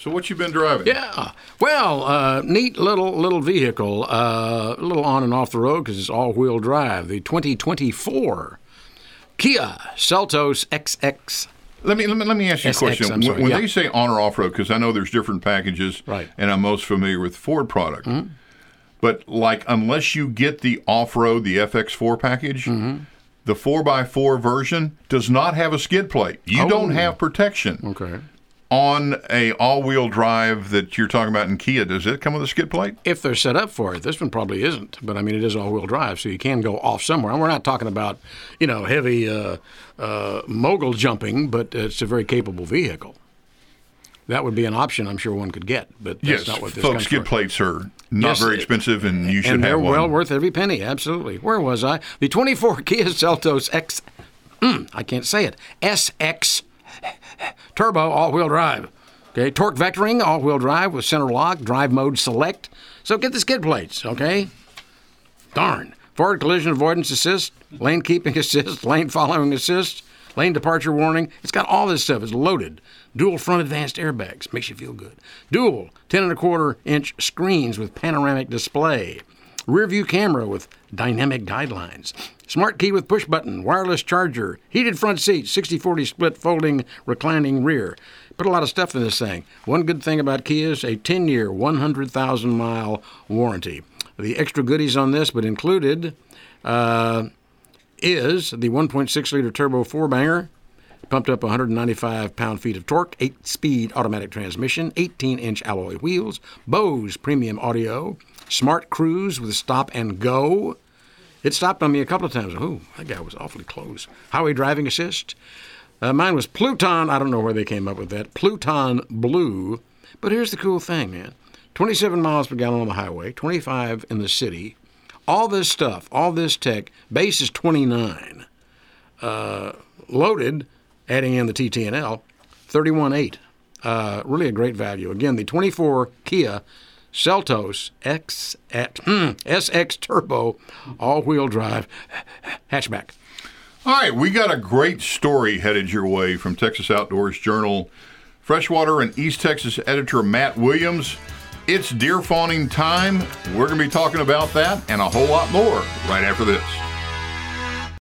So what you been driving? Yeah. Well, neat little vehicle, a little on and off the road because it's all-wheel drive. The 2024 Kia Seltos XX. Let me ask you a question. I'm sorry, When yeah. they say on or off-road, because I know there's different packages, Right. and I'm most familiar with Ford product. Mm-hmm. But, like, unless you get the off-road, the FX4 package, the 4x4 version does not have a skid plate. You don't have protection. Okay. On a all-wheel drive that you're talking about in Kia, does it come with a skid plate? If they're set up for it. This one probably isn't, but I mean, it is all-wheel drive, so you can go off somewhere. And we're not talking about, heavy mogul jumping, but it's a very capable vehicle. That would be an option I'm sure one could get, but that's not what this folks, comes skid for. plays are not very expensive, and you should And they're have one. well worth every penny, absolutely. Where was I? The 24 Kia Seltos X, I can't say it, SX Turbo all-wheel drive. Okay, torque vectoring, all-wheel drive with center lock, drive mode select. So get the skid plates, okay? Darn. Forward collision avoidance assist, lane keeping assist, lane following assist, lane departure warning. It's got all this stuff. It's loaded. Dual front advanced airbags. Makes you feel good. Dual 10.25-inch screens with panoramic display. Rear view camera with dynamic guidelines. Smart key with push button, wireless charger, heated front seats, 60-40 split folding reclining rear. Put a lot of stuff in this thing. One good thing about Kia is a 10-year, 100,000-mile warranty. The extra goodies on this, but included, is the 1.6-liter turbo four-banger, pumped up 195 pound-feet of torque, 8-speed automatic transmission, 18-inch alloy wheels, Bose premium audio, smart cruise with stop and go. It stopped on me a couple of times. Oh, that guy was awfully close. Highway driving assist. Mine was Pluton. I don't know where they came up with that. Pluton Blue. But here's the cool thing, man. 27 miles per gallon on the highway, 25 in the city. All this stuff, all this tech, base is 29. Loaded, adding in the TT&L, 31.8. Really a great value. Again, the 24 Kia Seltos SX Turbo all-wheel drive hatchback. All right, we got a great story headed your way from Texas Outdoors Journal. Freshwater and East Texas editor Matt Williams. It's deer fawning time. We're going to be talking about that and a whole lot more right after this.